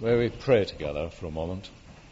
May we pray together for a moment.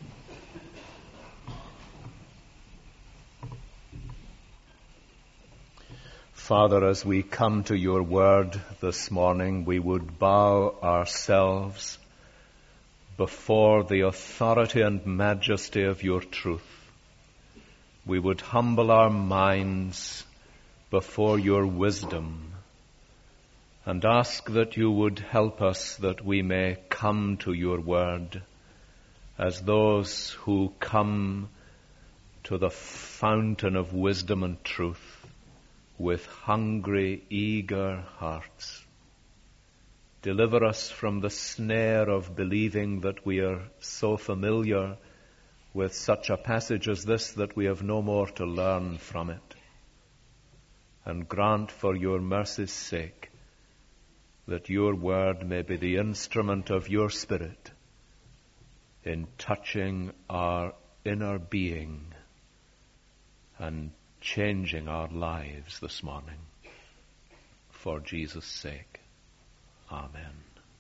Father, as we come to your word this morning, we would bow ourselves before the authority and majesty of your truth. We would humble our minds before your wisdom and ask that you would help us that we may come to your word as those who come to the fountain of wisdom and truth with hungry, eager hearts. Deliver us from the snare of believing that we are so familiar with such a passage as this that we have no more to learn from it. And grant for your mercy's sake that your word may be the instrument of your Spirit in touching our inner being and changing our lives this morning. For Jesus' sake. Amen.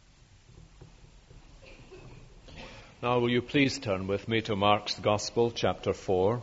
Now will you please turn with me to Mark's Gospel, chapter 4.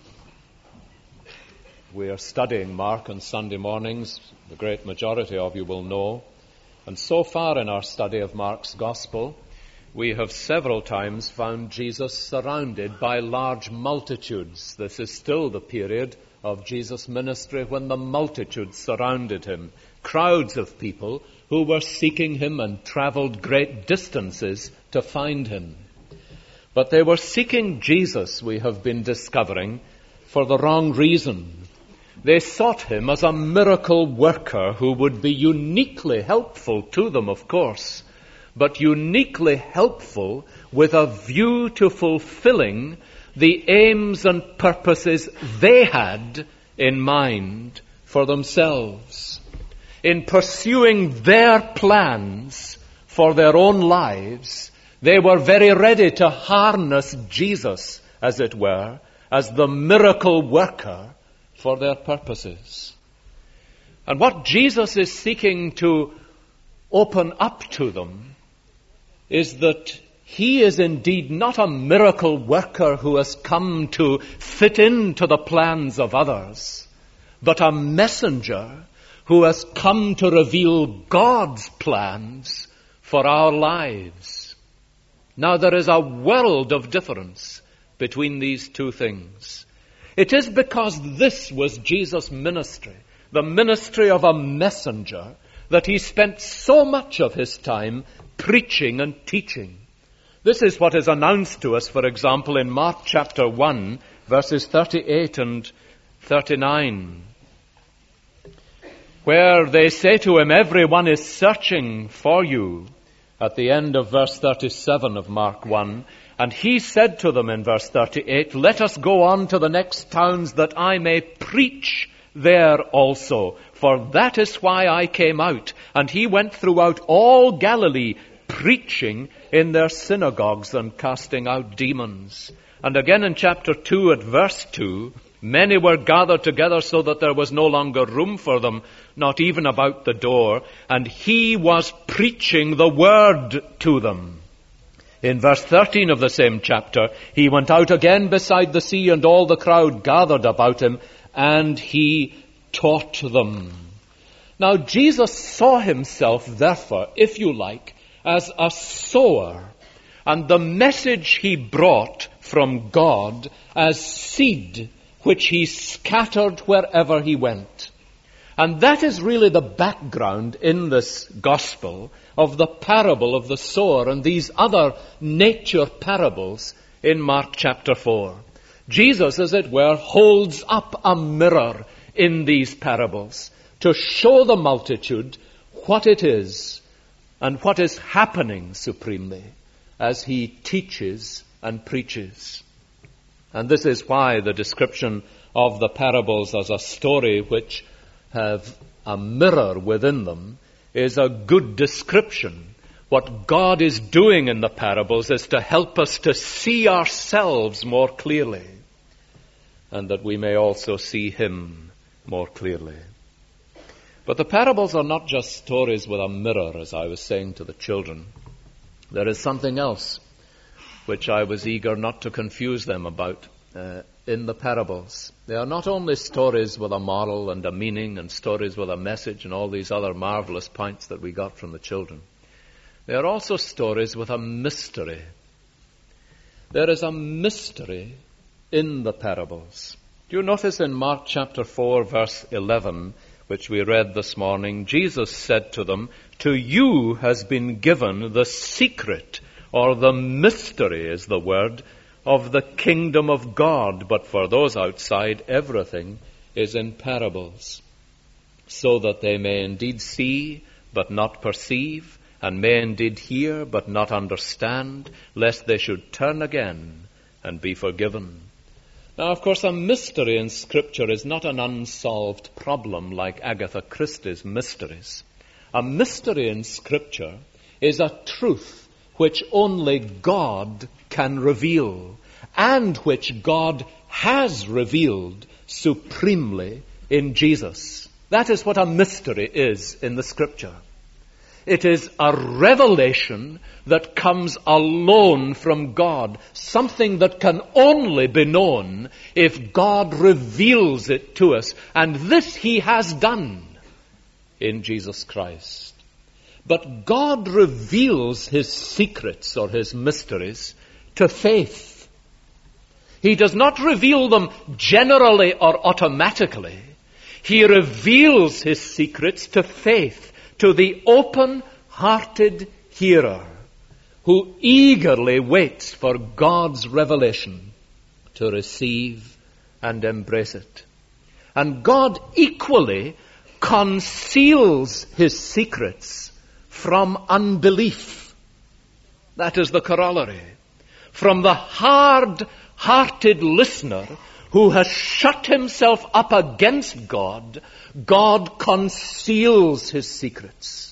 We are studying Mark on Sunday mornings. The great majority of you will know. And so far in our study of Mark's Gospel, we have several times found Jesus surrounded by large multitudes. This is still the period of Jesus' ministry when the multitudes surrounded him. Crowds of people who were seeking him and traveled great distances to find him. But they were seeking Jesus, we have been discovering, for the wrong reason. They sought him as a miracle worker who would be uniquely helpful to them, of course, but uniquely helpful with a view to fulfilling the aims and purposes they had in mind for themselves. In pursuing their plans for their own lives, they were very ready to harness Jesus, as it were, as the miracle worker for their purposes. And what Jesus is seeking to open up to them is that he is indeed not a miracle worker who has come to fit into the plans of others, but a messenger who has come to reveal God's plans for our lives. Now there is a world of difference between these two things. It is because this was Jesus' ministry, the ministry of a messenger, that he spent so much of his time preaching and teaching. This is what is announced to us, for example, in Mark chapter 1, verses 38 and 39, where they say to him, "Everyone is searching for you," at the end of verse 37 of Mark 1. And he said to them in verse 38, "Let us go on to the next towns that I may preach there also, for that is why I came out." And he went throughout all Galilee, preaching in their synagogues and casting out demons. And again in chapter 2 at verse 2, many were gathered together so that there was no longer room for them, not even about the door, and he was preaching the word to them. In verse 13 of the same chapter, he went out again beside the sea, and all the crowd gathered about him, and he taught them. Now Jesus saw himself, therefore, if you like, as a sower, and the message he brought from God as seed, which he scattered wherever he went. And that is really the background in this gospel of the parable of the sower and these other nature parables in Mark chapter 4. Jesus, as it were, holds up a mirror in these parables to show the multitude what it is and what is happening supremely as he teaches and preaches. And this is why the description of the parables as a story which have a mirror within them is a good description. What God is doing in the parables is to help us to see ourselves more clearly, and that we may also see him more clearly. But the parables are not just stories with a mirror, as I was saying to the children. There is something else which I was eager not to confuse them about in the parables. They are not only stories with a moral and a meaning and stories with a message and all these other marvelous points that we got from the children. They are also stories with a mystery. There is a mystery in the parables. Do you notice in Mark chapter 4, verse 11, which we read this morning, Jesus said to them, "To you has been given the secret," or the mystery is the word, "of the kingdom of God. But for those outside, everything is in parables, so that they may indeed see, but not perceive, and may indeed hear, but not understand, lest they should turn again and be forgiven." Now, of course, a mystery in Scripture is not an unsolved problem like Agatha Christie's mysteries. A mystery in Scripture is a truth which only God can reveal, and which God has revealed supremely in Jesus. That is what a mystery is in the Scripture. It is a revelation that comes alone from God, something that can only be known if God reveals it to us. And this He has done in Jesus Christ. But God reveals His secrets or His mysteries to faith. He does not reveal them generally or automatically. He reveals His secrets to faith, to the open-hearted hearer who eagerly waits for God's revelation to receive and embrace it. And God equally conceals His secrets from unbelief. That is the corollary. From the hard-hearted listener who has shut himself up against God, God conceals His secrets.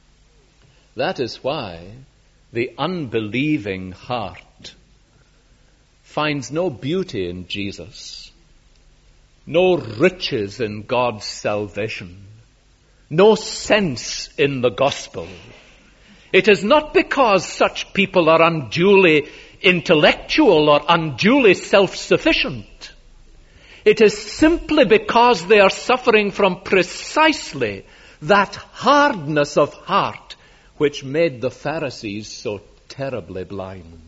That is why the unbelieving heart finds no beauty in Jesus, no riches in God's salvation, no sense in the gospel. It is not because such people are unduly intellectual or unduly self-sufficient. It is simply because they are suffering from precisely that hardness of heart which made the Pharisees so terribly blind.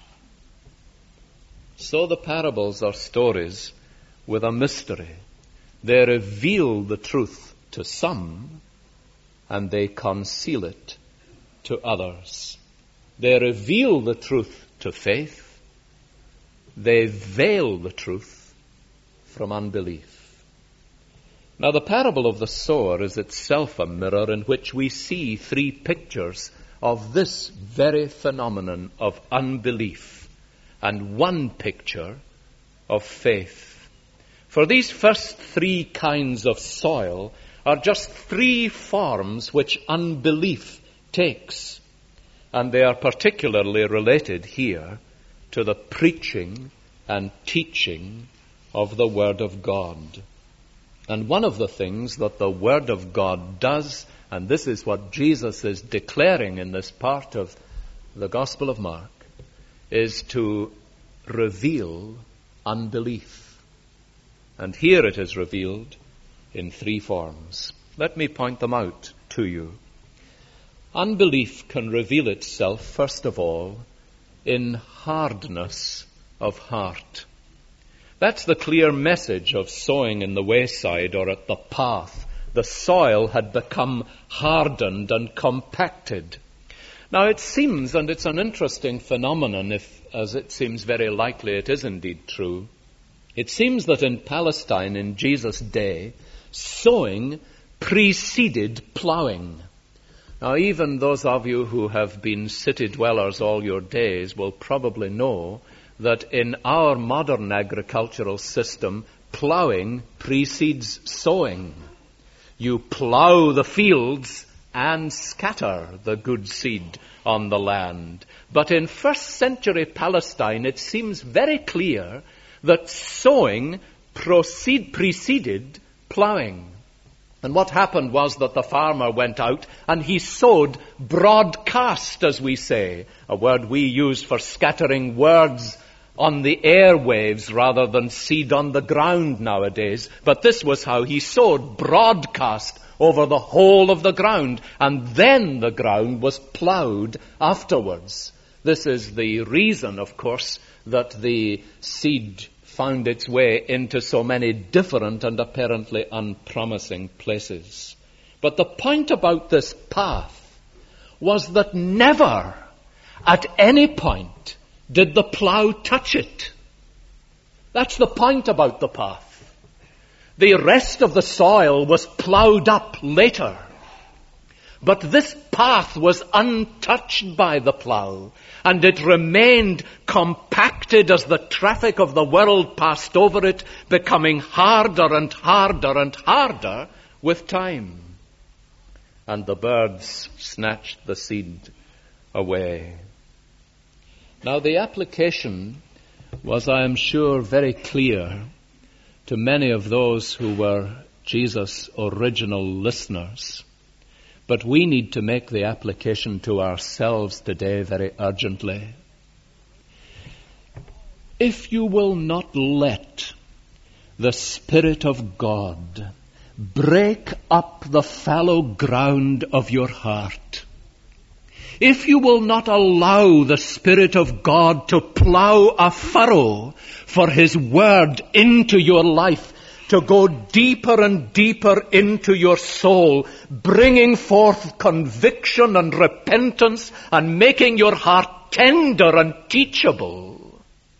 So the parables are stories with a mystery. They reveal the truth to some, and they conceal it to others. They reveal the truth to faith. They veil the truth from unbelief. Now, the parable of the sower is itself a mirror in which we see three pictures of this very phenomenon of unbelief, and one picture of faith. For these first three kinds of soil are just three forms which unbelief takes, and they are particularly related here to the preaching and teaching of the Word of God. And one of the things that the Word of God does, and this is what Jesus is declaring in this part of the Gospel of Mark, is to reveal unbelief. And here it is revealed in three forms. Let me point them out to you. Unbelief can reveal itself, first of all, in hardness of heart. That's the clear message of sowing in the wayside or at the path. The soil had become hardened and compacted. Now it seems, and it's an interesting phenomenon, as it seems very likely it is indeed true, it seems that in Palestine in Jesus' day, sowing preceded plowing. Now even those of you who have been city dwellers all your days will probably know that in our modern agricultural system, plowing precedes sowing. You plow the fields and scatter the good seed on the land. But in first century Palestine, it seems very clear that sowing preceded plowing. And what happened was that the farmer went out and he sowed broadcast, as we say, a word we use for scattering words on the airwaves rather than seed on the ground nowadays. But this was how he sowed, broadcast over the whole of the ground, and then the ground was ploughed afterwards. This is the reason, of course, that the seed found its way into so many different and apparently unpromising places. But the point about this path was that never, at any point, did the plough touch it. That's the point about the path. The rest of the soil was ploughed up later. But this path was untouched by the plough, and it remained compacted as the traffic of the world passed over it, becoming harder and harder and harder with time. And the birds snatched the seed away. Now the application was, I am sure, very clear to many of those who were Jesus' original listeners. But we need to make the application to ourselves today very urgently. If you will not let the Spirit of God break up the fallow ground of your heart, if you will not allow the Spirit of God to plough a furrow for His Word into your life, to go deeper and deeper into your soul, bringing forth conviction and repentance and making your heart tender and teachable,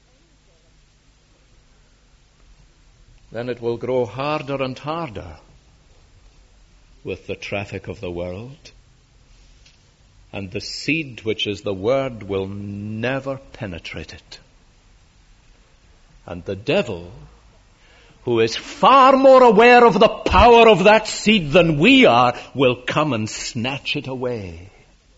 then it will grow harder and harder with the traffic of the world. And the seed, which is the Word, will never penetrate it. And the devil, who is far more aware of the power of that seed than we are, will come and snatch it away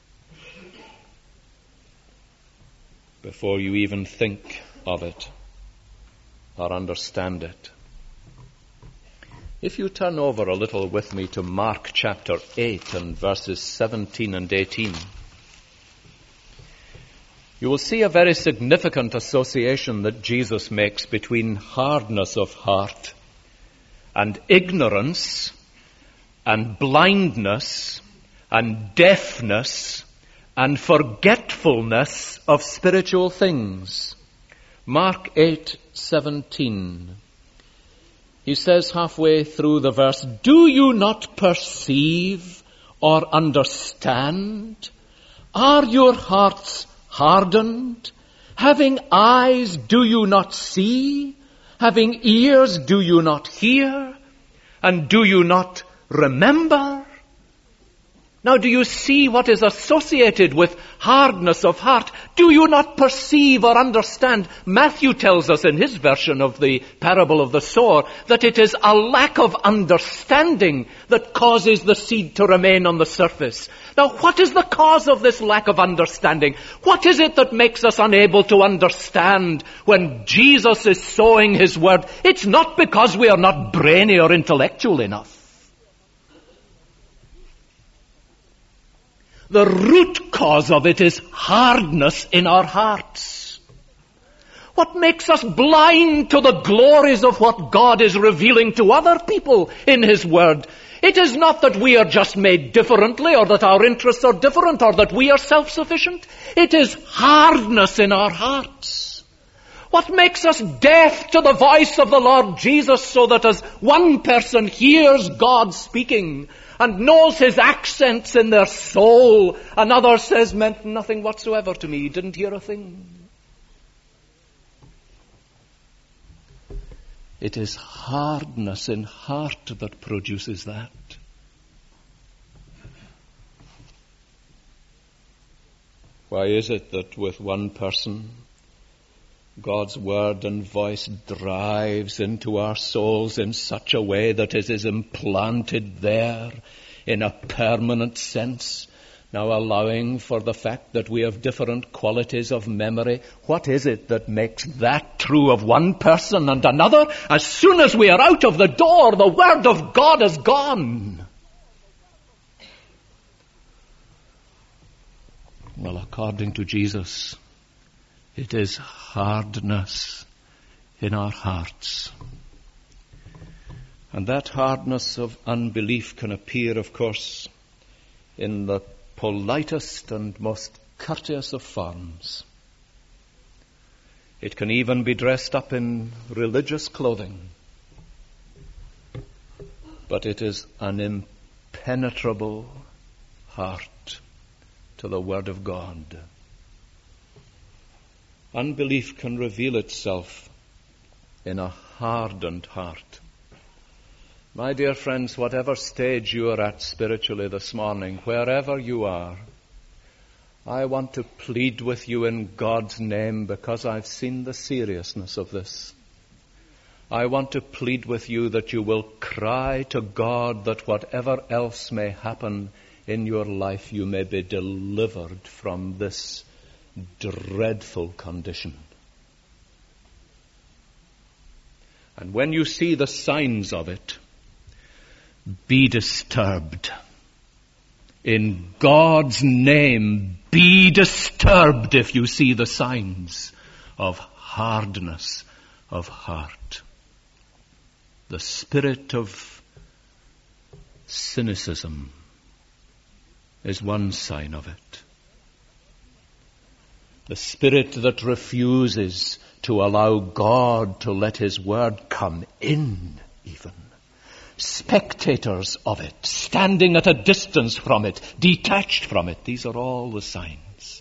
before you even think of it or understand it. If you turn over a little with me to Mark chapter 8 and verses 17 and 18, you will see a very significant association that Jesus makes between hardness of heart and ignorance and blindness and deafness and forgetfulness of spiritual things. Mark 8:17. He says halfway through the verse, "Do you not perceive or understand? Are your hearts hardened? Having eyes, do you not see? Having ears, do you not hear? And do you not remember?" Now, do you see what is associated with hardness of heart? Do you not perceive or understand? Matthew tells us in his version of the parable of the sower that it is a lack of understanding that causes the seed to remain on the surface. Now, what is the cause of this lack of understanding? What is it that makes us unable to understand when Jesus is sowing His Word? It's not because we are not brainy or intellectual enough. The root cause of it is hardness in our hearts. What makes us blind to the glories of what God is revealing to other people in His Word? It is not that we are just made differently or that our interests are different or that we are self-sufficient. It is hardness in our hearts. What makes us deaf to the voice of the Lord Jesus so that as one person hears God speaking and knows His accents in their soul, another says, "Meant nothing whatsoever to me, didn't hear a thing." It is hardness in heart that produces that. Why is it that with one person, God's word and voice drives into our souls in such a way that it is implanted there in a permanent sense, Now, allowing for the fact that we have different qualities of memory, what is it that makes that true of one person and another? As soon as we are out of the door, the Word of God is gone. Well, according to Jesus, it is hardness in our hearts. And that hardness of unbelief can appear, of course, in the politest and most courteous of forms. It can even be dressed up in religious clothing. But it is an impenetrable heart to the Word of God. Unbelief can reveal itself in a hardened heart. My dear friends, whatever stage you are at spiritually this morning, wherever you are, I want to plead with you in God's name because I've seen the seriousness of this. I want to plead with you that you will cry to God that whatever else may happen in your life, you may be delivered from this dreadful condition. And when you see the signs of it, be disturbed. In God's name, be disturbed if you see the signs of hardness of heart. The spirit of cynicism is one sign of it. The spirit that refuses to allow God to let His Word come in even. Spectators of it, standing at a distance from it, detached from it. These are all the signs.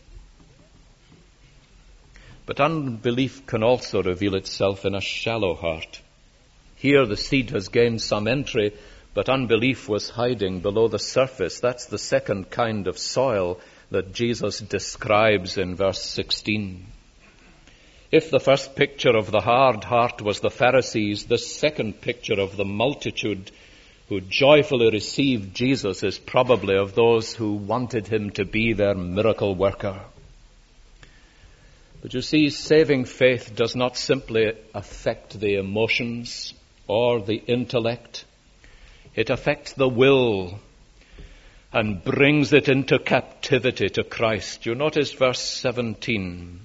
But unbelief can also reveal itself in a shallow heart. Here the seed has gained some entry, but unbelief was hiding below the surface. That's the second kind of soil that Jesus describes in verse 16. If the first picture of the hard heart was the Pharisees, the second picture of the multitude who joyfully received Jesus is probably of those who wanted Him to be their miracle worker. But you see, saving faith does not simply affect the emotions or the intellect. It affects the will and brings it into captivity to Christ. You notice verse 17.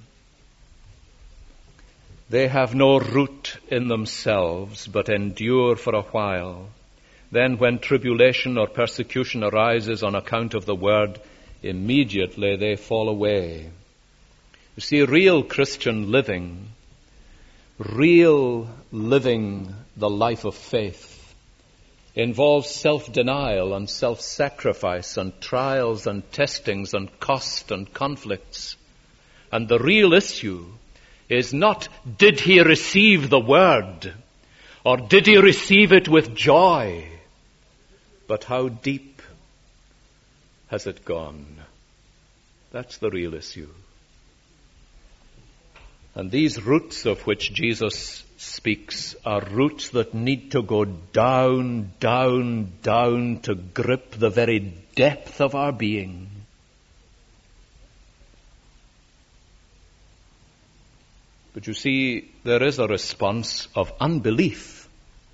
They have no root in themselves, but endure for a while. Then when tribulation or persecution arises on account of the word, immediately they fall away. You see, real Christian living, real living the life of faith, involves self-denial and self-sacrifice and trials and testings and cost and conflicts. And the real issue is not, did he receive the word, or did he receive it with joy, but how deep has it gone? That's the real issue. And these roots of which Jesus speaks are roots that need to go down, down, down to grip the very depth of our being. But you see, there is a response of unbelief,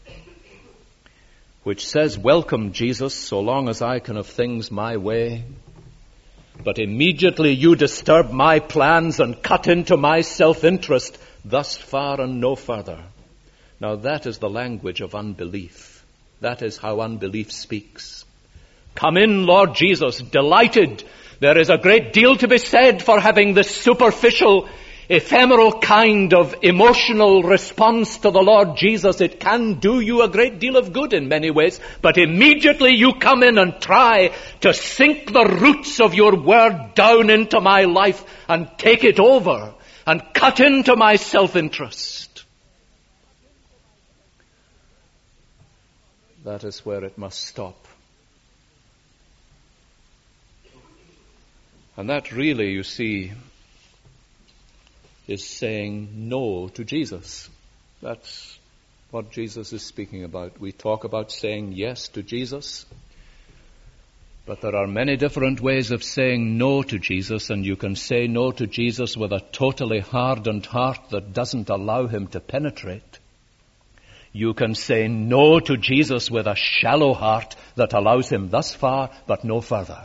which says, welcome, Jesus, so long as I can have things my way. But immediately you disturb my plans and cut into my self-interest, thus far and no further. Now that is the language of unbelief. That is how unbelief speaks. Come in, Lord Jesus, delighted. There is a great deal to be said for having this superficial, ephemeral kind of emotional response to the Lord Jesus. It can do you a great deal of good in many ways, but immediately you come in and try to sink the roots of your word down into my life and take it over and cut into my self-interest. That is where it must stop. And that really, you see, is saying no to Jesus. That's what Jesus is speaking about. We talk about saying yes to Jesus, But there are many different ways of saying no to Jesus, and you can say no to Jesus with a totally hardened heart that doesn't allow him to penetrate. You can say no to Jesus with a shallow heart that allows him thus far, but no further.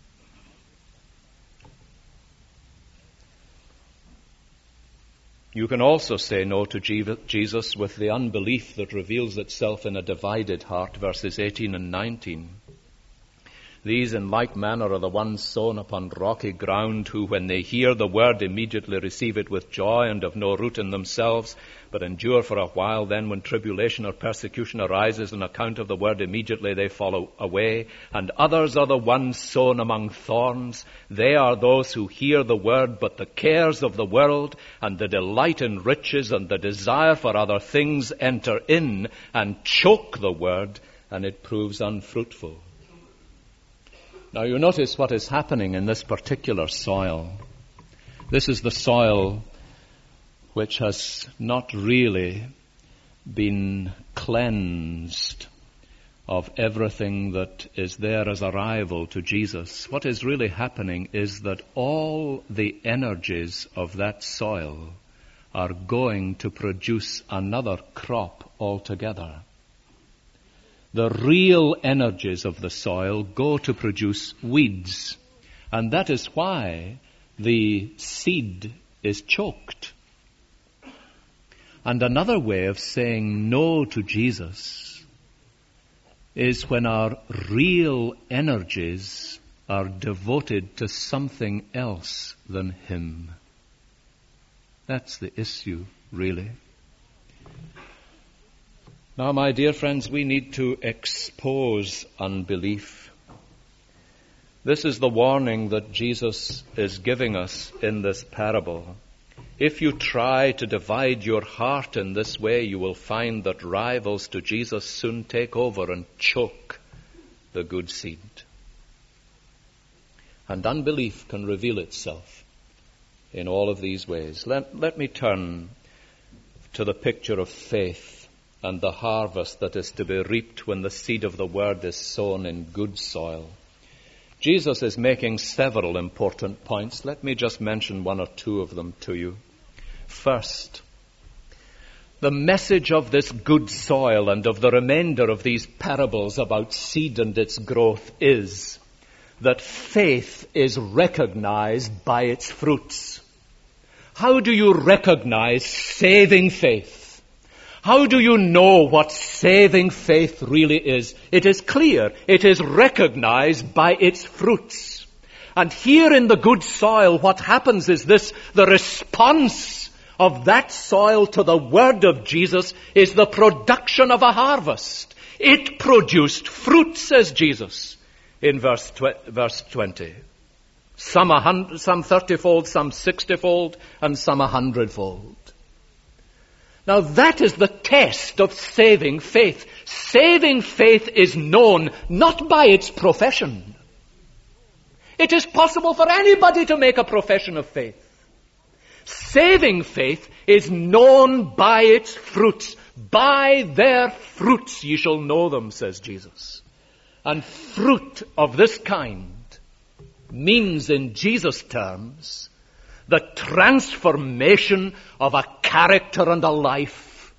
You can also say no to Jesus with the unbelief that reveals itself in a divided heart, verses 18 and 19. These in like manner are the ones sown upon rocky ground, who when they hear the word immediately receive it with joy and have no root in themselves, but endure for a while. Then when tribulation or persecution arises on account of the word, immediately they fall away. And others are the ones sown among thorns. They are those who hear the word, but the cares of the world and the delight in riches and the desire for other things enter in and choke the word, and it proves unfruitful. Now you notice what is happening in this particular soil. This is the soil which has not really been cleansed of everything that is there as a rival to Jesus. What is really happening is that all the energies of that soil are going to produce another crop altogether. The real energies of the soil go to produce weeds. And that is why the seed is choked. And another way of saying no to Jesus is when our real energies are devoted to something else than him. That's the issue, really. Now, my dear friends, we need to expose unbelief. This is the warning that Jesus is giving us in this parable. If you try to divide your heart in this way, you will find that rivals to Jesus soon take over and choke the good seed. And unbelief can reveal itself in all of these ways. Let me turn to the picture of faith and the harvest that is to be reaped when the seed of the word is sown in good soil. Jesus is making several important points. Let me just mention one or two of them to you. First, the message of this good soil and of the remainder of these parables about seed and its growth is that faith is recognized by its fruits. How do you recognize saving faith? How do you know what saving faith really is? It is clear. It is recognized by its fruits. And here in the good soil, what happens is this: the response of that soil to the word of Jesus is the production of a harvest. It produced fruit, says Jesus in verse 20. Some 30-fold, some 60-fold, and some 100-fold. Now that is the test of saving faith. Saving faith is known not by its profession. It is possible for anybody to make a profession of faith. Saving faith is known by its fruits. By their fruits ye shall know them, says Jesus. And fruit of this kind means, in Jesus' terms, the transformation of a character and a life.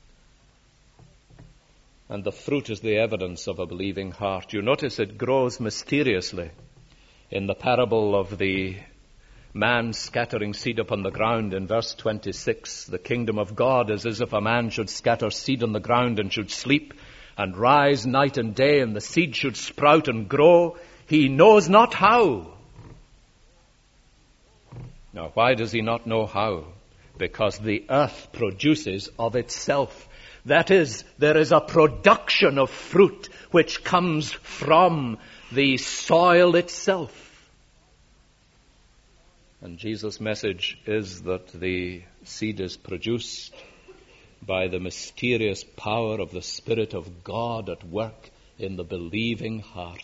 And the fruit is the evidence of a believing heart. You notice it grows mysteriously. In the parable of the man scattering seed upon the ground, in verse 26, the kingdom of God is as if a man should scatter seed on the ground and should sleep and rise night and day, and the seed should sprout and grow. He knows not how. Now, why does he not know how? Because the earth produces of itself. That is, there is a production of fruit which comes from the soil itself. And Jesus' message is that the seed is produced by the mysterious power of the Spirit of God at work in the believing heart.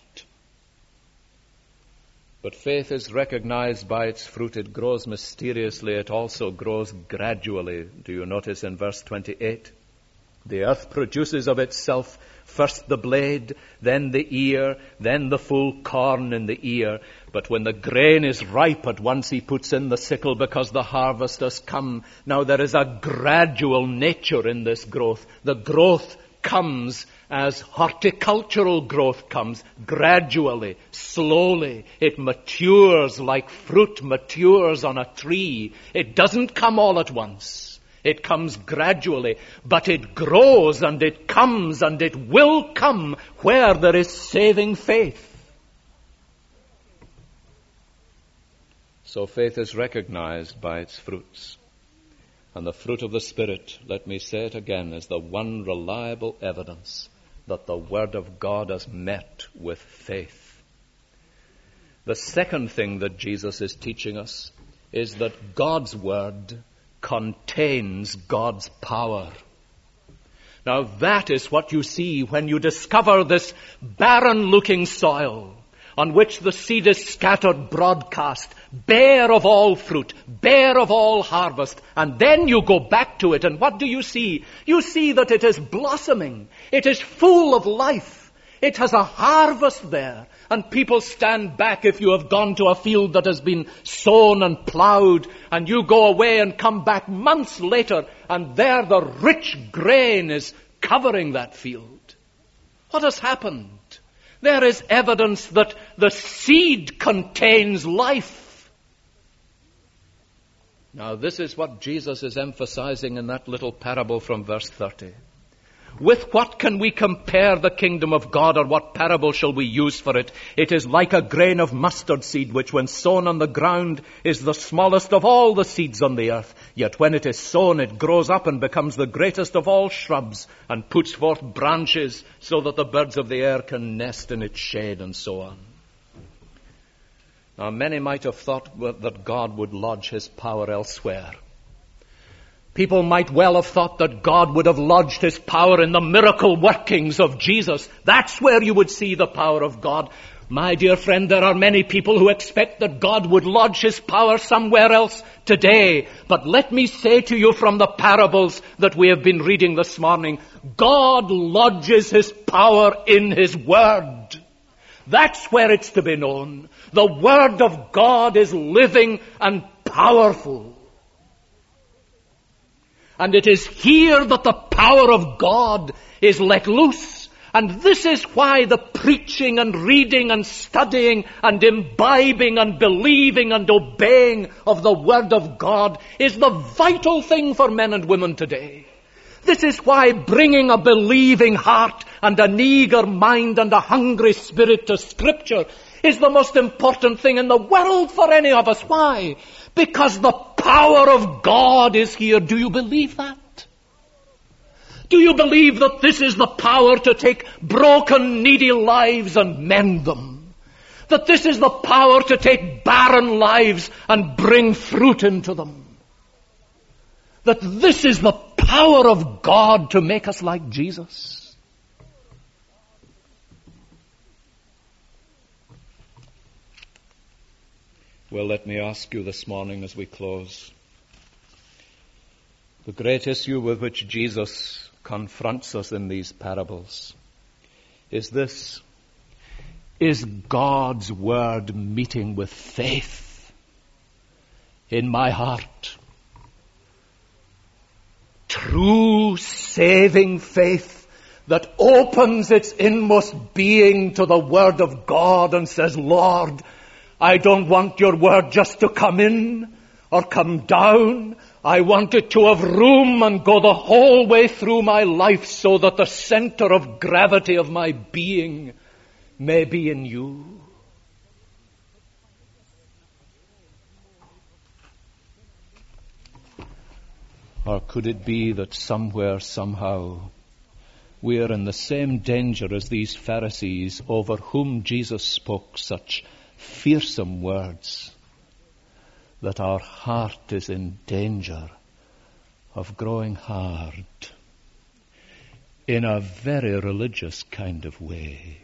But faith is recognized by its fruit. It grows mysteriously. It also grows gradually. Do you notice in verse 28? The earth produces of itself first the blade, then the ear, then the full corn in the ear. But when the grain is ripe, at once he puts in the sickle, because the harvest has come. Now there is a gradual nature in this growth. The growth comes as horticultural growth comes, gradually, slowly. It matures like fruit matures on a tree. It doesn't come all at once. It comes gradually, but it grows and it comes and it will come where there is saving faith. So faith is recognized by its fruits. And the fruit of the Spirit, let me say it again, is the one reliable evidence that the Word of God has met with faith. The second thing that Jesus is teaching us is that God's Word contains God's power. Now that is what you see when you discover this barren-looking soil on which the seed is scattered broadcast, bare of all fruit, bare of all harvest. And then you go back to it, and what do you see? You see that it is blossoming. It is full of life. It has a harvest there. And people stand back if you have gone to a field that has been sown and plowed, and you go away and come back months later, and there the rich grain is covering that field. What has happened? There is evidence that the seed contains life. Now this is what Jesus is emphasizing in that little parable from verse 30. With what can we compare the kingdom of God, or what parable shall we use for it? It is like a grain of mustard seed, which when sown on the ground is the smallest of all the seeds on the earth. Yet when it is sown, it grows up and becomes the greatest of all shrubs, and puts forth branches so that the birds of the air can nest in its shade, and so on. Now many might have thought that God would lodge his power elsewhere. People might well have thought that God would have lodged his power in the miracle workings of Jesus. That's where you would see the power of God. My dear friend, there are many people who expect that God would lodge his power somewhere else today. But let me say to you from the parables that we have been reading this morning, God lodges his power in his word. That's where it's to be known. The word of God is living and powerful. And it is here that the power of God is let loose. And this is why the preaching and reading and studying and imbibing and believing and obeying of the Word of God is the vital thing for men and women today. This is why bringing a believing heart and an eager mind and a hungry spirit to Scripture is the most important thing in the world for any of us. Why? Because the power of God is here. Do you believe that? Do you believe that this is the power to take broken, needy lives and mend them? That this is the power to take barren lives and bring fruit into them? That this is the power of God to make us like Jesus? Well, let me ask you this morning as we close. The great issue with which Jesus confronts us in these parables is this. Is God's word meeting with faith in my heart? True saving faith that opens its inmost being to the word of God and says, Lord, I don't want your word just to come in or come down. I want it to have room and go the whole way through my life so that the center of gravity of my being may be in you. Or could it be that somewhere, somehow, we are in the same danger as these Pharisees over whom Jesus spoke such fearsome words, that our heart is in danger of growing hard in a very religious kind of way?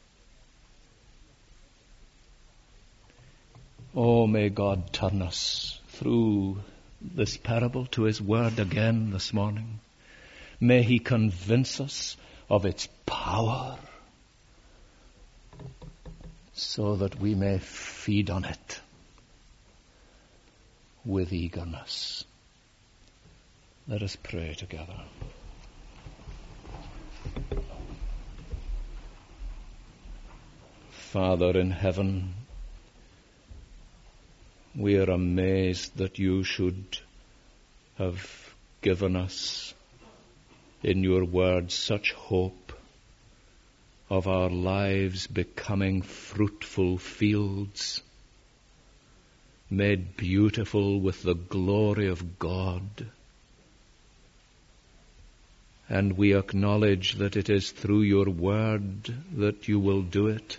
Oh, may God turn us through this parable to his word again this morning. May he convince us of its power so that we may feed on it with eagerness. Let us pray together. Father in heaven, we are amazed that you should have given us in your word such hope of our lives becoming fruitful fields, made beautiful with the glory of God. And we acknowledge that it is through your word that you will do it.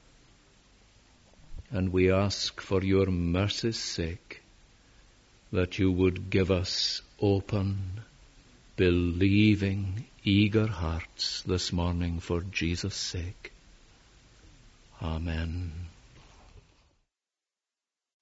And we ask for your mercy's sake that you would give us open, believing, eager hearts this morning for Jesus' sake. Amen.